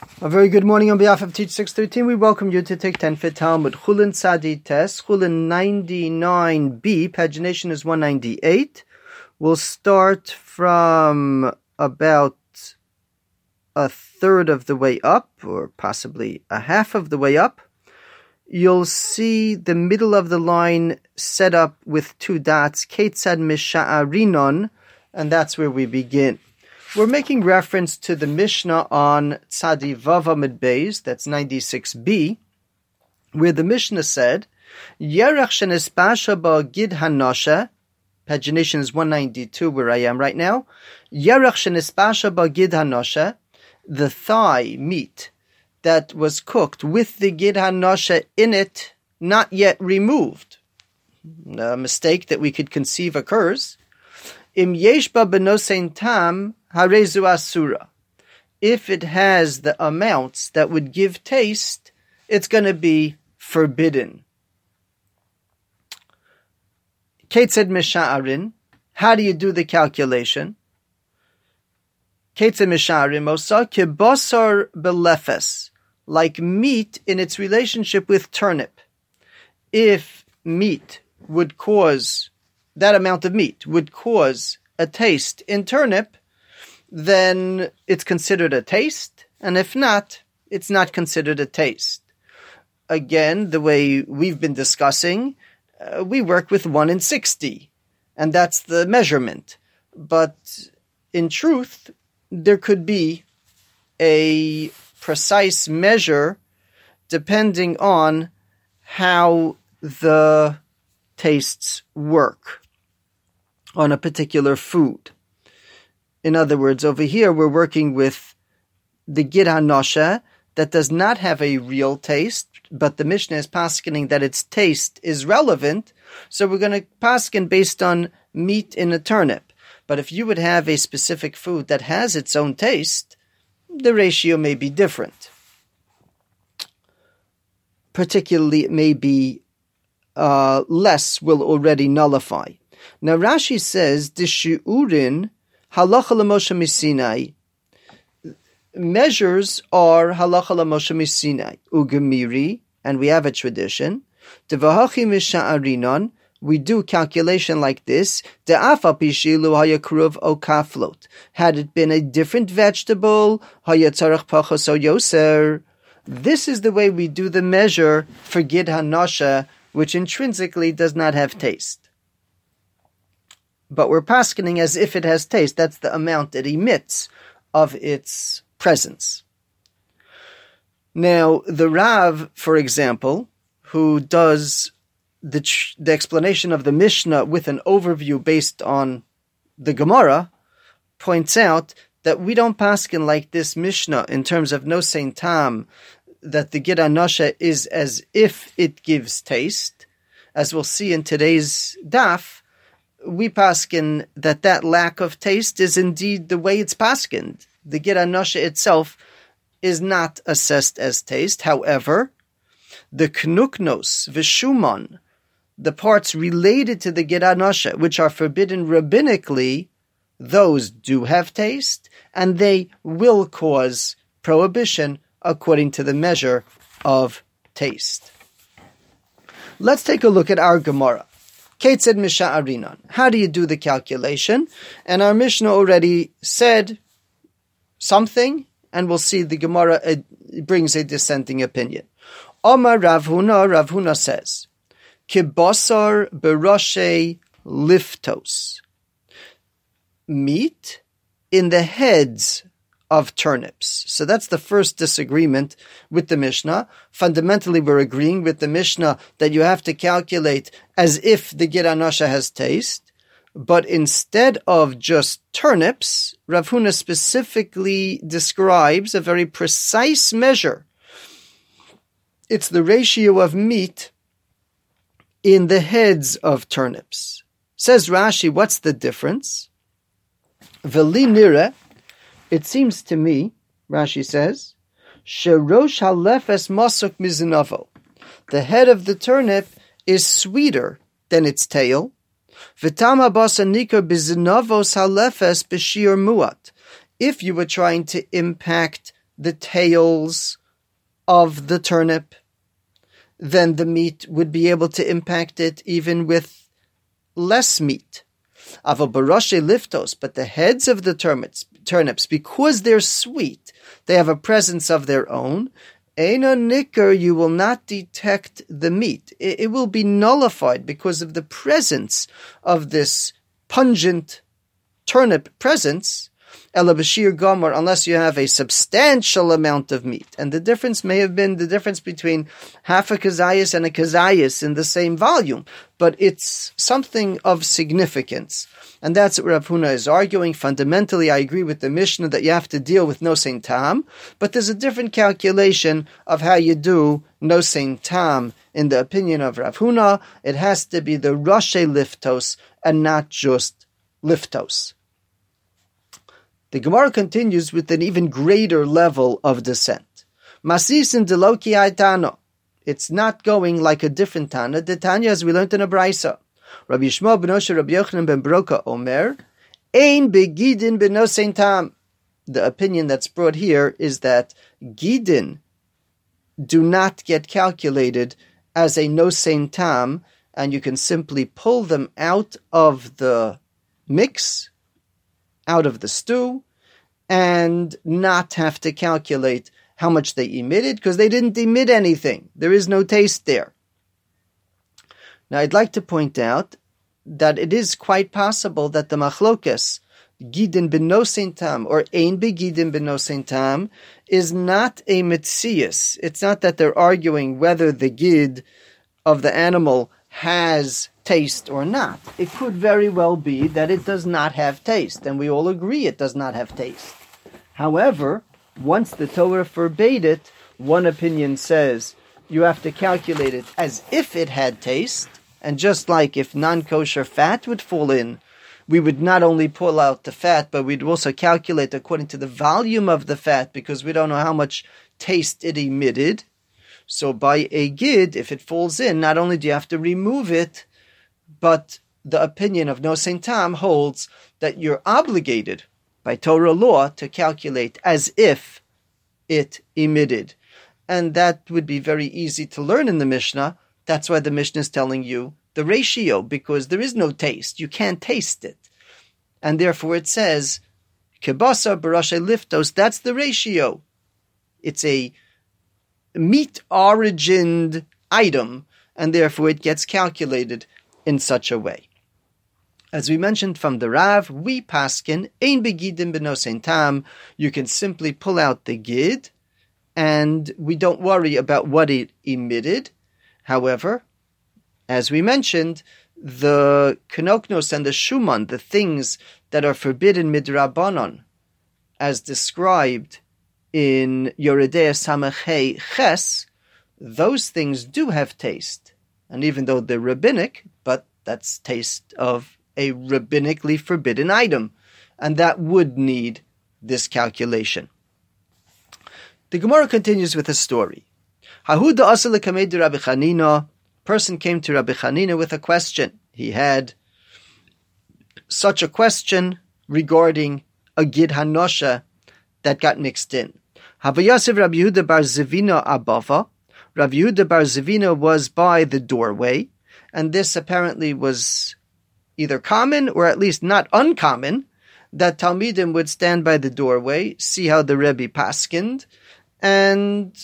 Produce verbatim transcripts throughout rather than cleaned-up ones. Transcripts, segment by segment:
A very good morning on behalf of Teach six thirteen. We welcome you to take ten Fit Talmud. Chulin Tzadi Tes, Chulin ninety-nine B, pagination is one ninety-eight. We'll start from about a third of the way up, or possibly a half of the way up. You'll see the middle of the line set up with two dots, Ketzad Misha'arinon, and that's where we begin. We're making reference to the Mishnah on Tzadi Vav Amud Beis, that's ninety-six B, where the Mishnah said, Yerach shenisbasha ba gid hanosha, pagination is one ninety-two where I am right now, Yerach shenisbasha ba gid hanosha, the thigh meat that was cooked with the gid hanosha in it, not yet removed. A mistake that we could conceive occurs. Im yesh ba benosein tam, harezu asura. If it has the amounts that would give taste, it's going to be forbidden. Ketzad misha'arin. How do you do the calculation? Ketzad misha'arin mosa kibosar belefes, like meat in its relationship with turnip. If meat would cause, that amount of meat would cause a taste in turnip, then it's considered a taste, and if not, it's not considered a taste. Again, the way we've been discussing, uh, we work with one in sixty, and that's the measurement. But in truth, there could be a precise measure depending on how the tastes work on a particular food. In other words, over here we're working with the gid hanosha that does not have a real taste, but the Mishnah is paskening that its taste is relevant, so we're going to pasken based on meat in a turnip. But if you would have a specific food that has its own taste, the ratio may be different. Particularly, it may be uh, less will already nullify. Now Rashi says, Dishi'urin halacha l'Moshe misinai. Measures are halacha l'Moshe misinai. Ugemiri, and we have a tradition. Devahachi misha'arinon, we do calculation like this. De'afa pishilu hayakruv o kaflot. Had it been a different vegetable, hayatzarach pachos o yoser. This is the way we do the measure for gid hanosha, which intrinsically does not have taste. But we're paskening as if it has taste. That's the amount it emits of its presence. Now, the Rav, for example, who does the, the explanation of the Mishnah with an overview based on the Gemara, points out that we don't pasken like this Mishnah in terms of nosein tam, that the gid hanosha is as if it gives taste. As we'll see in today's daf, we paskin that that lack of taste is indeed the way it's paskined. The gid hanosha itself is not assessed as taste. However, the knuknos, v'shumon, the parts related to the gid hanosha, which are forbidden rabbinically, those do have taste, and they will cause prohibition according to the measure of taste. Let's take a look at our Gemara. Ketzad misha'arinon. How do you do the calculation? And our Mishnah already said something, and we'll see the Gemara uh, brings a dissenting opinion. Omar Rav Huna, Rav Huna says, Kibosar beroshe liftos. Meat in the heads of turnips. So that's the first disagreement with the Mishnah. Fundamentally, we're agreeing with the Mishnah that you have to calculate as if the gid hanosha has taste, but instead of just turnips, Rav Huna specifically describes a very precise measure. It's the ratio of meat in the heads of turnips. Says Rashi, what's the difference? Veli nire, it seems to me, Rashi says, sherosh halefes masuk mizinavo. The head of the turnip is sweeter than its tail. V'tama basa nikar bizinavos halefes b'shir muat. If you were trying to impact the tails of the turnip, then the meat would be able to impact it even with less meat. Ava baroshe liftos, but the heads of the turnips, turnips, because they're sweet, they have a presence of their own. Eino nicker, you will not detect the meat. It, it will be nullified because of the presence of this pungent turnip presence. Ela b'shir gomer, unless you have a substantial amount of meat. And the difference may have been the difference between half a kazayas and a kazayas in the same volume, but it's something of significance. And that's what Rav Huna is arguing. Fundamentally, I agree with the Mishnah that you have to deal with nosein tam, but there's a different calculation of how you do nosein tam. In the opinion of Rav Huna, it has to be the Rashe liftos and not just liftos. The Gemara continues with an even greater level of descent. Masisin deloki aitano. It's not going like a different Tana. The Tanya, as we learned in a Braisa. Rabbi Yishmael ben Osher, Rabbi Yochanan ben Broka Omer, Ein begidin benosein tam. The opinion that's brought here is that gidin do not get calculated as a nosein tam, and you can simply pull them out of the mix, out of the stew, and not have to calculate how much they emitted, because they didn't emit anything. There is no taste there. Now, I'd like to point out that it is quite possible that the machlokes, gidin benosein tam, or ein begidin benosein tam, is not a mitzias. It's not that they're arguing whether the gid of the animal has taste or not. It could very well be that it does not have taste, and we all agree it does not have taste. However, once the Torah forbade it, one opinion says you have to calculate it as if it had taste, and just like if non-kosher fat would fall in, we would not only pull out the fat, but we'd also calculate according to the volume of the fat, because we don't know how much taste it emitted. So by a gid, if it falls in, not only do you have to remove it, but the opinion of nosein tam holds that you're obligated by Torah law to calculate as if it emitted. And that would be very easy to learn in the Mishnah. That's why the Mishnah is telling you the ratio, because there is no taste. You can't taste it. And therefore it says, Kebasa barashe liftos, that's the ratio. It's a meat-origined item, and therefore it gets calculated in such a way. As we mentioned from the Rav, we paskin, ein begidin benosein tam, you can simply pull out the gid, and we don't worry about what it emitted. However, as we mentioned, the kenoknos and the shuman, the things that are forbidden midrabanon, as described in Yoredei Samachei Ches, those things do have taste. And even though they're rabbinic, but that's taste of a rabbinically forbidden item. And that would need this calculation. The Gemara continues with a story. Hahuda asale kamedu Rabbi Chanina. Person came to Rabbi Chanina with a question. He had such a question regarding a gid hanosha that got mixed in. Havayasiv Rabbi Yehuda bar Zevina abava. Rabbi Yehuda bar Zevina was by the doorway, and this apparently was either common or at least not uncommon, that Talmidim would stand by the doorway, see how the Rebbe paskind, and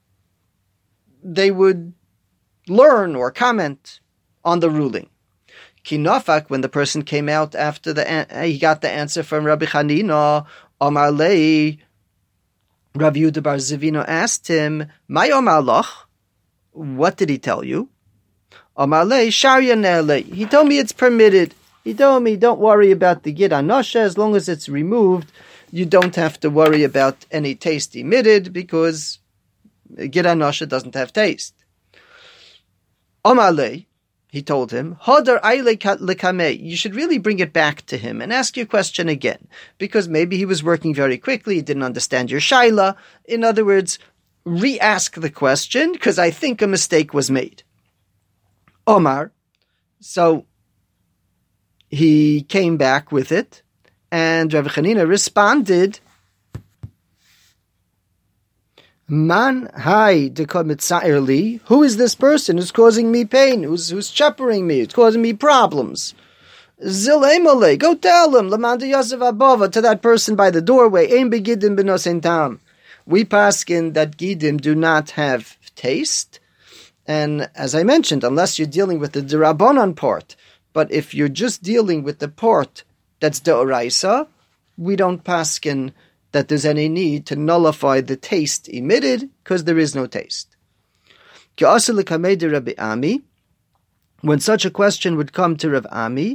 they would learn or comment on the ruling. Kinafak, when the person came out after the he got the answer from Rabbi Chanina, Omar Lei, Rabbi Yehuda bar Zevina asked him, "My Omar Loch, what did he tell you?" Omar Lei, Sharia Nele. He told me it's permitted. He told me, don't worry about the gid anosha, as long as it's removed, you don't have to worry about any taste emitted, because gid anosha doesn't have taste. Omar Lei, he told him, Hodar aile lekame, you should really bring it back to him and ask your question again, because maybe he was working very quickly, he didn't understand your shaila. In other words, re-ask the question, because I think a mistake was made. Omar, so he came back with it, and Rabbi Chanina responded Man hai li. Who is this person who's causing me pain? Who's who's shepherding me? Who's causing me problems? Zil emale. Go tell him. Lamanda Yosef Abova, to that person by the doorway. Ein begidim benosen tam. We paskin that gidim do not have taste, and as I mentioned, unless you're dealing with the derabanan part. But if you're just dealing with the part that's deoraisa, we don't paskin that there's any need to nullify the taste emitted, because there is no taste. When such a question would come to Rav Ami,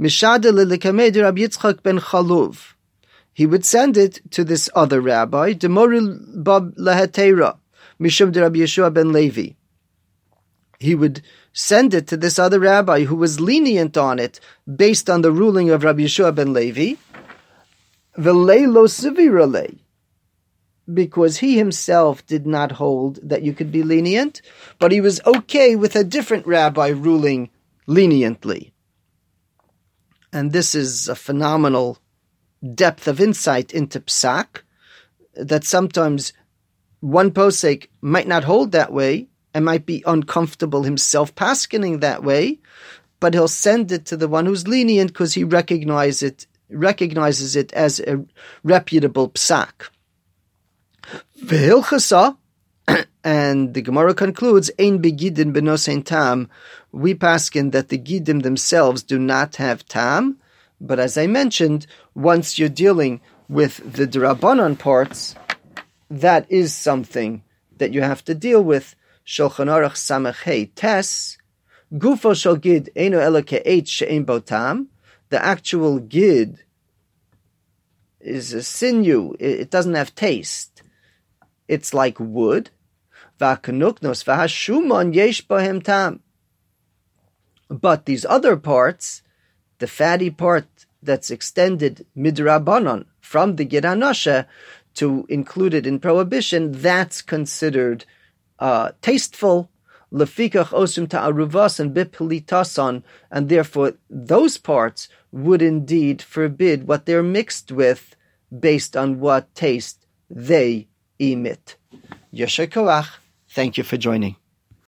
he would send it to this other rabbi, Demoril Bab Lahatera, Mishum de Rabbi Yeshua ben Levi. He would send it to this other rabbi who was lenient on it based on the ruling of Rabbi Yeshua ben Levi, V'leilo sivirale, because he himself did not hold that you could be lenient, but he was okay with a different rabbi ruling leniently. And this is a phenomenal depth of insight into psak, that sometimes one posek might not hold that way and might be uncomfortable himself paskening that way, but he'll send it to the one who's lenient because he recognizes it recognizes it as a reputable psak. V'hilchasa, and the Gemara concludes, Ein begidin benosein tam, we paskin that the gidim themselves do not have tam, but as I mentioned, once you're dealing with the drabanan parts, that is something that you have to deal with. Shulchan Aruch Samech Hey Tes, Gufo shel gid eino ela ke'etz she'ein bo tam. The actual gid is a sinew. It doesn't have taste. It's like wood. V'hakanuknos v'hashumon yesh bohem tam. But these other parts, the fatty part that's extended midrabanon from the gid hanasha to include it in prohibition, that's considered uh, tasteful. Lefikach osum ta'aruvas and bipilitasan, and therefore those parts would indeed forbid what they're mixed with based on what taste they emit. Yasher koach. Thank you for joining.